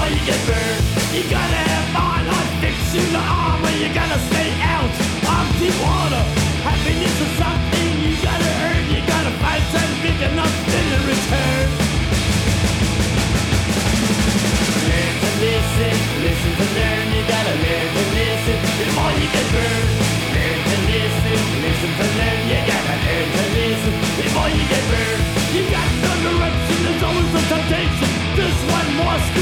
you get burned. You gotta have fun, like fix you the armor. You gotta stay out of deep water. Happiness is something you gotta earn. You gotta fight and big enough in return. Learn to listen, listen to learn.